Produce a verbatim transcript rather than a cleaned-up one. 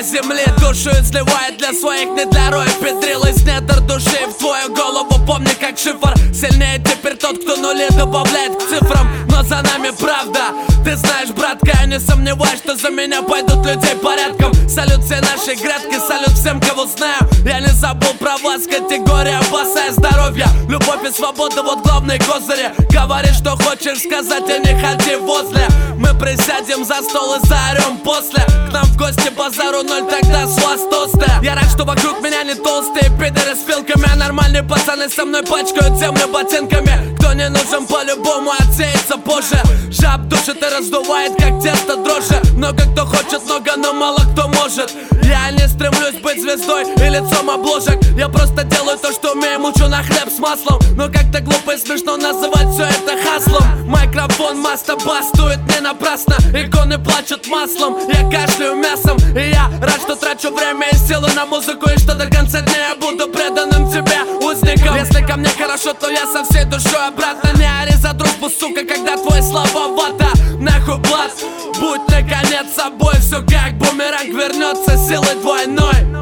земли душу изливает для своих, не для роя. Педрил из недр души в твою голову, помни как шифр. Сильнее теперь тот, кто нули добавляет к цифрам. Но за нами правда, ты знаешь, братка, я не сомневаюсь, что за меня пойдут людей порядком. Салют всей нашей грядки, салют всем, кого знаю. Я не забыл про вас, категория босса и здоровья. Любовь и свобода, вот главные козыри. Говори, что хочешь сказать, а не ходи возле. Мы присядем за стол и заорем после. К нам в гости базару ноль, тогда с вас тосты. Я рад, что вокруг меня не толстые пидоры с вилками, а нормальные пацаны со мной пачкают землю ботинками. Кто не нужен по-любому отсеется позже. Жаб душит и раздувает, как тесто дрожжи. Много кто хочет много, но мало кто может. Я не стремлюсь быть звездой и лицом обложек. Я просто делаю то, что умею, мучу на хлеб с маслом. Но как-то глупо и смешно называть все это хаслом. Микрофон мастобастует не напрасно. Иконы плачут маслом, я кашляю мясом. И я рад, что трачу время и силы на музыку. И что до конца дня я буду преданным тебе узником. Если ко мне хорошо, то я со всей душой обратно. Не ори за дружбу, сука, когда твой слабовато. Нахуй блат, будь наконец собой. Все как бумеранг вернется силой двойной.